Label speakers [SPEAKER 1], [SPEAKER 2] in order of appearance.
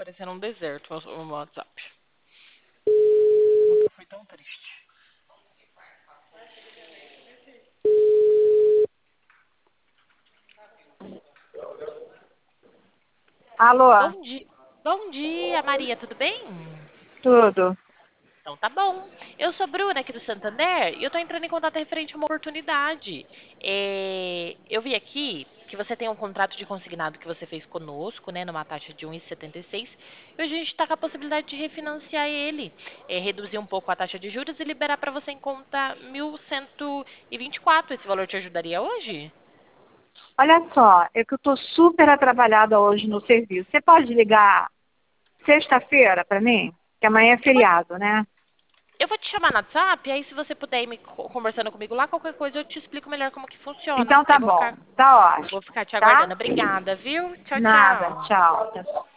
[SPEAKER 1] parecendo um deserto o WhatsApp. Nunca foi tão triste.
[SPEAKER 2] Alô,
[SPEAKER 1] Bom dia, Maria, tudo bem?
[SPEAKER 2] tudo.
[SPEAKER 1] Então tá bom. Eu sou Bruna aqui do Santander e eu tô entrando em contato referente a uma oportunidade. Eu vi aqui que você tem um contrato de consignado que você fez conosco, né, numa taxa de 1,76, e hoje a gente está com a possibilidade de refinanciar ele, reduzir um pouco a taxa de juros e liberar para você em conta 1.124. Esse valor te ajudaria hoje?
[SPEAKER 2] Olha só, é que eu estou super atrapalhada hoje no serviço. Você pode ligar sexta-feira para mim? Que amanhã é
[SPEAKER 1] Eu vou,
[SPEAKER 2] feriado, né?
[SPEAKER 1] eu vou te chamar no WhatsApp, aí se você puder ir conversando comigo lá, qualquer coisa eu te explico melhor como que funciona.
[SPEAKER 2] Então
[SPEAKER 1] Aí
[SPEAKER 2] tá bom, tá
[SPEAKER 1] vou
[SPEAKER 2] ótimo,
[SPEAKER 1] ficar te
[SPEAKER 2] tá?
[SPEAKER 1] aguardando. Obrigada, viu? Tchau,
[SPEAKER 2] Nada,
[SPEAKER 1] tchau.
[SPEAKER 2] tchau.